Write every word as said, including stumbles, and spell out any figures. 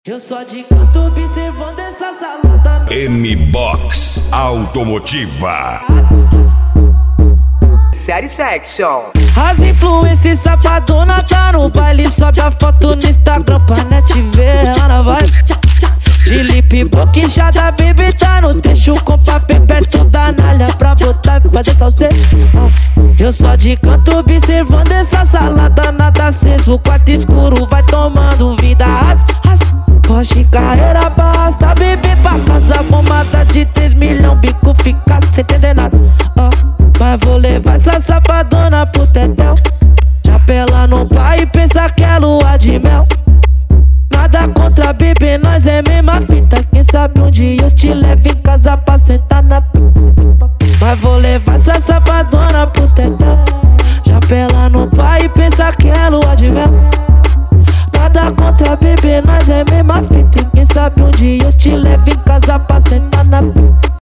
Eu só de canto observando essa salada. M-Box Automotiva. Satisfaction. As influências safadona tá no baile, sobe a foto no Instagram pra net ver ela vai. De lip boquejada, baby tá no trecho com papel perto da nalha pra botar e fazer salse. Eu só de canto observando essa salada, nada aceso, o quarto escuro vai tomando vida. Foge carreira basta, bebê pra casa, bombada de três milhões, bico fica sem entender nada. uh, Mas vou levar essa safadona pro tetel. Já pela no pai e pensa que é lua de mel. Nada contra bebê, nós é mesma fita. Quem sabe um dia eu te levo em casa pra sentar na pipa. Mas vou levar essa safadona pro tetel. Já pela no pai e pensa que é lua de mel. Nada contra bebê, nós é mesma fita. Quem sabe um dia eu te levo em casa pra